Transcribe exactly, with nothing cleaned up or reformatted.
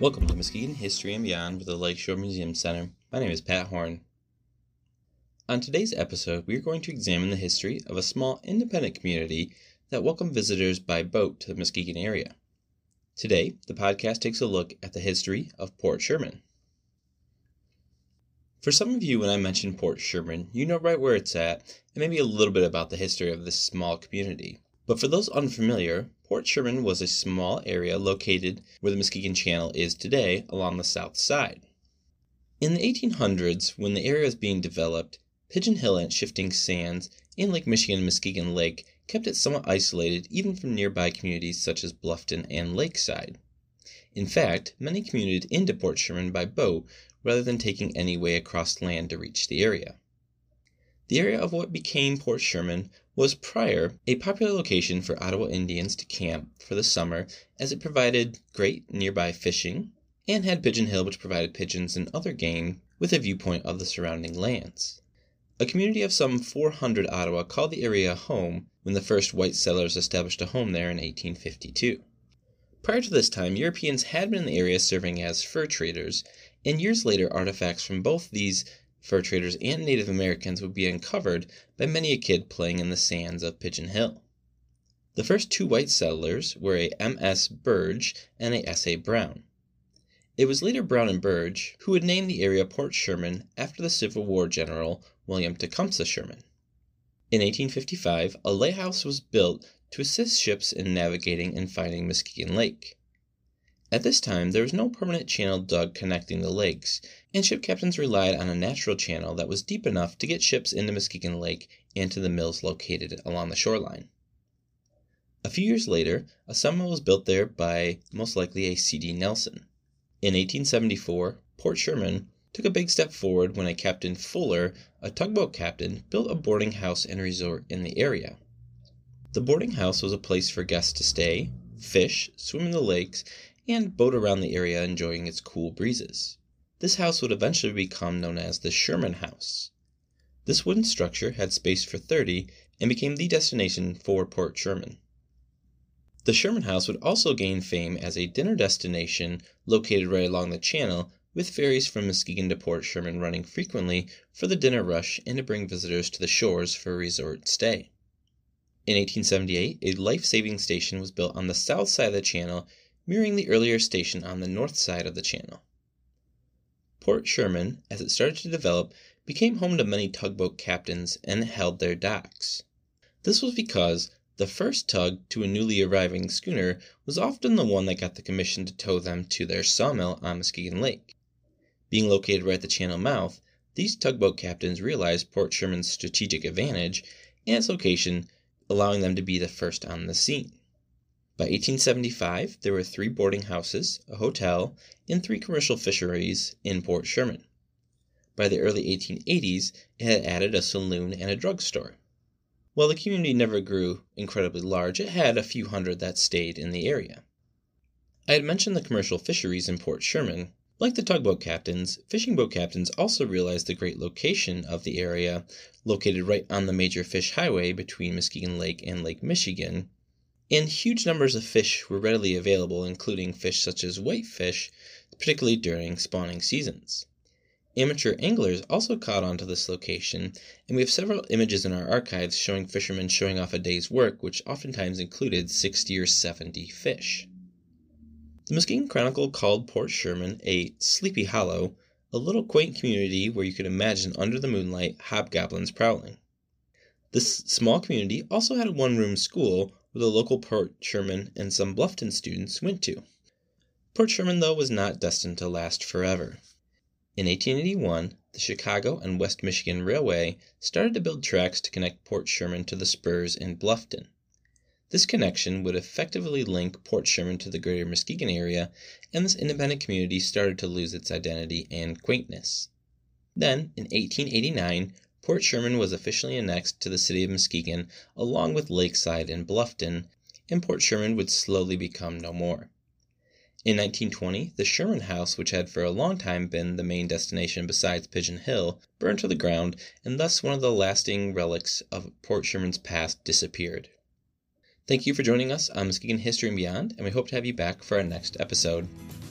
Welcome to Muskegon History and Beyond with the Lakeshore Museum Center. My name is Pat Horn. On today's episode, we are going to examine the history of a small independent community that welcomed visitors by boat to the Muskegon area. Today, the podcast takes a look at the history of Port Sherman. For some of you, when I mention Port Sherman, you know right where it's at and maybe a little bit about the history of this small community. But for those unfamiliar, Port Sherman was a small area located where the Muskegon Channel is today along the south side. In the eighteen hundreds, when the area was being developed, Pigeon Hill and Shifting Sands and Lake Michigan and Muskegon Lake kept it somewhat isolated even from nearby communities such as Bluffton and Lakeside. In fact, many commuted into Port Sherman by boat rather than taking any way across land to reach the area. The area of what became Port Sherman was prior a popular location for Ottawa Indians to camp for the summer, as it provided great nearby fishing and had Pigeon Hill, which provided pigeons and other game with a viewpoint of the surrounding lands. A community of some four hundred Ottawa called the area home when the first white settlers established a home there in eighteen fifty-two. Prior to this time, Europeans had been in the area serving as fur traders, and years later artifacts from both these fur traders and Native Americans would be uncovered by many a kid playing in the sands of Pigeon Hill. The first two white settlers were a M S Burge and a S A Brown. It was later Brown and Burge who would name the area Port Sherman after the Civil War general William Tecumseh Sherman. In eighteen fifty-five, a lighthouse was built to assist ships in navigating and finding Muskegon Lake. At this time, there was no permanent channel dug connecting the lakes, and ship captains relied on a natural channel that was deep enough to get ships into Muskegon Lake and to the mills located along the shoreline. A few years later, a sawmill was built there by most likely a C D Nelson. In eighteen seventy-four, Port Sherman took a big step forward when a Captain Fuller, a tugboat captain, built a boarding house and resort in the area. The boarding house was a place for guests to stay, fish, swim in the lakes, and boat around the area enjoying its cool breezes. This house would eventually become known as the Sherman House. This wooden structure had space for thirty and became the destination for Port Sherman. The Sherman House would also gain fame as a dinner destination located right along the channel, with ferries from Muskegon to Port Sherman running frequently for the dinner rush and to bring visitors to the shores for a resort stay. In eighteen seventy-eight, a life-saving station was built on the south side of the channel, mirroring the earlier station on the north side of the channel. Port Sherman, as it started to develop, became home to many tugboat captains and held their docks. This was because the first tug to a newly arriving schooner was often the one that got the commission to tow them to their sawmill on Muskegon Lake. Being located right at the channel mouth, these tugboat captains realized Port Sherman's strategic advantage and its location, allowing them to be the first on the scene. By eighteen seventy-five, there were three boarding houses, a hotel, and three commercial fisheries in Port Sherman. By the early eighteen eighties, it had added a saloon and a drugstore. While the community never grew incredibly large, it had a few hundred that stayed in the area. I had mentioned the commercial fisheries in Port Sherman. Like the tugboat captains, fishing boat captains also realized the great location of the area, located right on the major fish highway between Muskegon Lake and Lake Michigan, and huge numbers of fish were readily available, including fish such as whitefish, particularly during spawning seasons. Amateur anglers also caught on to this location, and we have several images in our archives showing fishermen showing off a day's work, which oftentimes included sixty or seventy fish. The Muskegon Chronicle called Port Sherman a sleepy hollow, a little quaint community where you could imagine under the moonlight hobgoblins prowling. This small community also had a one-room school where the local Port Sherman and some Bluffton students went to. Port Sherman, though, was not destined to last forever. In eighteen eighty-one, the Chicago and West Michigan Railway started to build tracks to connect Port Sherman to the spurs in Bluffton. This connection would effectively link Port Sherman to the greater Muskegon area, and this independent community started to lose its identity and quaintness. Then, in eighteen eighty-nine, Port Sherman was officially annexed to the city of Muskegon, along with Lakeside and Bluffton, and Port Sherman would slowly become no more. In nineteen twenty, the Sherman House, which had for a long time been the main destination besides Pigeon Hill, burned to the ground, and thus one of the lasting relics of Port Sherman's past disappeared. Thank you for joining us on Muskegon History and Beyond, and we hope to have you back for our next episode.